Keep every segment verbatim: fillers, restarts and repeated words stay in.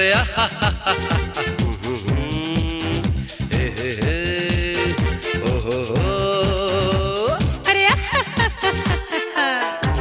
अरे आहा हा हा हा हे हे हे ओ हो हो अरे आहा हा हा हा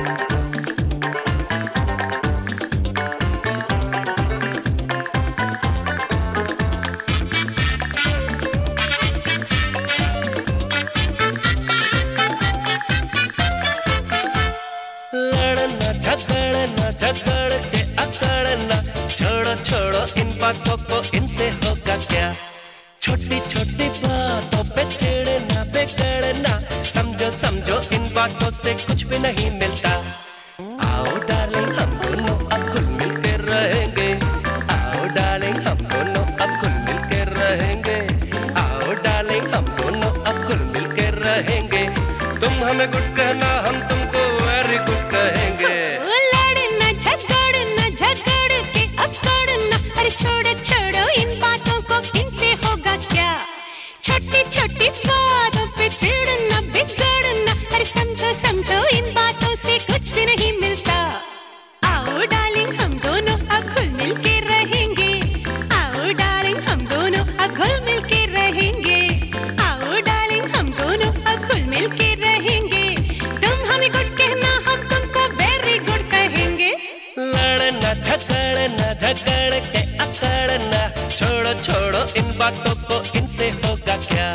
लड़ना झगड़ना झगड़ के अकड़ना, छोड़ो छोड़ो इन बातों को, इनसे होगा क्या। छोटी छोटी बातों पे चिढ़ना बिगड़ना, समझो समझो इन बातों से कुछ भी नहीं मिलता। आओ डार्लिंग हम दोनों अब खुल मिल के रहेंगे, आओ डार्लिंग हम दोनों अब खुल मिल के रहेंगे, आओ डार्लिंग हम दोनों अब खुल मिल के रहेंगे। तुम हमें गुड कहना, हम तुमको वेरी गुड कहेंगे। लड़ना झगड़ना झगड़ के अकड़ना, अरे छोड़ो छोड़ो इन बातों को, इनसे होगा क्या। छोटी छोटी बातों पे चिढ़ना बिगड़ना, अरे समझो समझो इन बातों से कुछ भी नहीं मिलता। आओ डार्लिंग हम दोनों अब घुल मिल के रहेंगे, आओ डार्लिंग हम दोनों अब घुल मिल के रहेंगे, आओ डार्लिंग हम दोनों अब घुल मिल के रहेंगे। तुम हमें गुड कहना, हम तुमको वेरी गुड कहेंगे। लड़ना झगड़ना झगड़ के अकड़ना, छोड़ो छोड़ो इन बातों को, इनसे होगा क्या।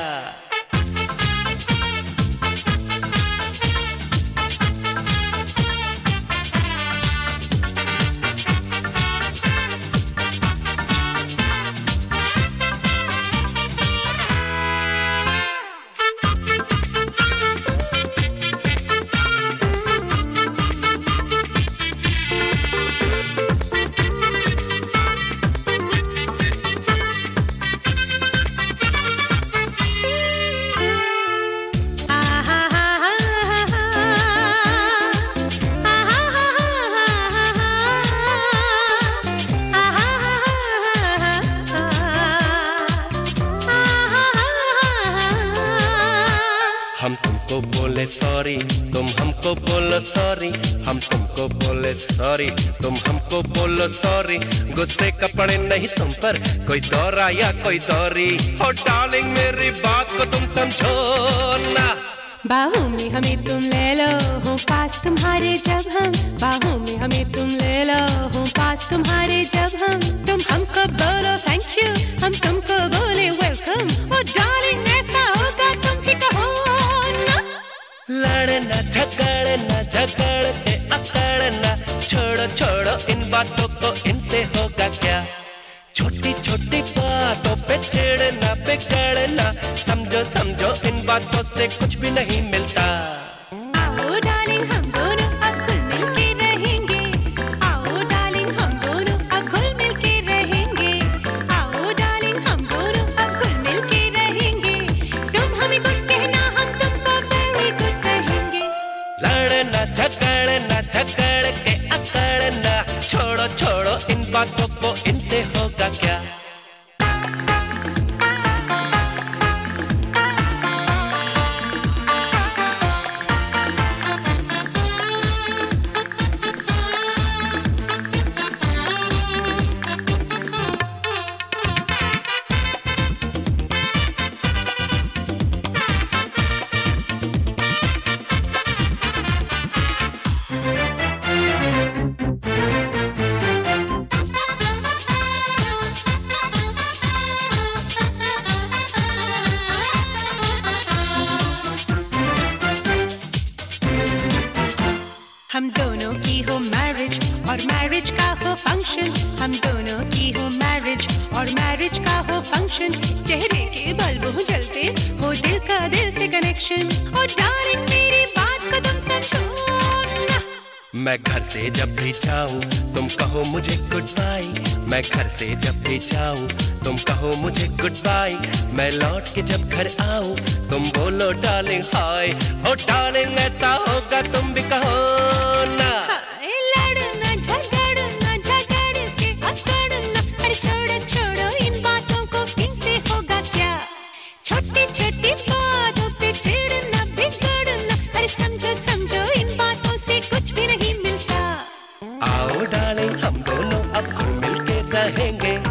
हम तुमको बोले सॉरी, तुम हमको बोलो सॉरी, हम तुमको बोले सॉरी, तुम हमको बोलो सॉरी। गुस्से का पड़े नहीं तुम पर कोई दौरा या कोई दौरी, हो डार्लिंग मेरी बात को तुम समझो ना। बाहों में हमें तुम ले लो, हो पास तुम्हारे जब हम, बाहों में हमें तुम ले लो, हो पास तुम्हारे जब हम। तुम हमको बोलो थैंक यू, हम तुमको बोले वेलकम, ओ डार्लिंग ऐसा होगा तुम ही कहो ना। लड़ना झगड़ना झगड़ के अकड़ना, छोड़ो छोड़ो इन बातों को, इनसे होगा क्या। छोटी छोटी बातों पे चिढ़ना बिगड़ना, समझो समझो इन बातों से कुछ भी नहीं मिलता। आओ डार्लिंग हम दोनों अब घुल मिल के रहेंगे, आओ डार्लिंग हम दोनों अब घुल मिल के रहेंगे, आओ डार्लिंग हम दोनों अब घुल मिल के रहेंगे। तुम हमें गुड कहना, हम तुमको वेरी गुड कहेंगे। लड़ना झगड़ना झगड़ के अकड़ना, छोड़ो छोड़ो इन बातों को, इनसे होगा क्या। हम दोनों की हो मैरिज और मैरिज का हो फंक्शन, हम दोनों की हो मैरिज और मैरिज का हो फंक्शन। चेहरे के बल्ब हो जलते हो, दिल का दिल से कनेक्शन, ओ डार्लिंग मेरी बात को तुम समझो ना। मैं घर से जब भी जाऊं तुम कहो मुझे गुड बाय, मैं घर से जब भी जाऊं तुम कहो मुझे गुड बाय। मैं लौट के जब घर आऊं तुम बोलो डार्लिंग हाय, हो डार्लिंग ऐसा होगा तुम भी कहो ना। हाय लड़ना झगड़ना झगड़ के अकड़ना, अरे छोड़ो छोड़ो इन बातों को, इनसे होगा क्या। छोटी छोटी बातों पे चिढ़ना बिगड़ना, अरे समझो समझो इन बातों से कुछ भी नहीं मिलता। आओ डार्लिंग हम दोनों अब घुल मिल के रहेंगे,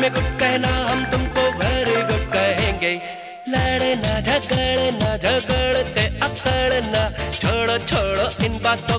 तुमने गुड कहना हम तुमको वेरी गुड कहेंगे। लड़ना झगड़ना झगड़ते अकड़ना, छोड़ो छोड़ो इन बातों